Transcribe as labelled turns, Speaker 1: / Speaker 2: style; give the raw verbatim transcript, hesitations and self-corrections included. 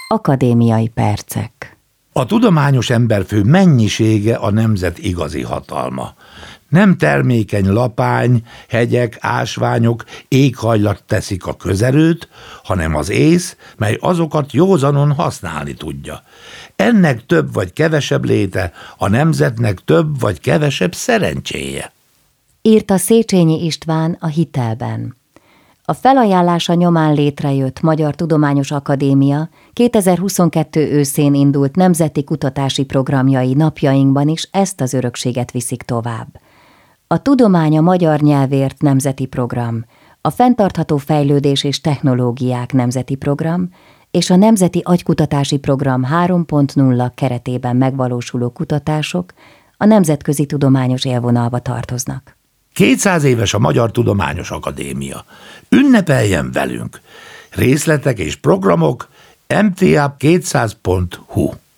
Speaker 1: Akadémiai percek.
Speaker 2: A tudományos emberfő mennyisége a nemzet igazi hatalma. Nem termékeny lapány, hegyek, ásványok, éghajlat teszik a közerőt, hanem az ész, mely azokat józanon használni tudja. Ennek több vagy kevesebb léte, a nemzetnek több vagy kevesebb szerencséje.
Speaker 1: Írta Széchenyi István a Hitelben. A felajánlása nyomán létrejött Magyar Tudományos Akadémia kétezer-huszonkettő őszén indult nemzeti kutatási programjai napjainkban is ezt az örökséget viszik tovább. A Tudomány a magyar nyelvért nemzeti program, a Fenntartható fejlődés és technológiák nemzeti program és a Nemzeti agykutatási program három pont nulla keretében megvalósuló kutatások a nemzetközi tudományos élvonalba tartoznak.
Speaker 2: kétszáz éves a Magyar Tudományos Akadémia. Ünnepeljen velünk! Részletek és programok em té á kétszáz pont hu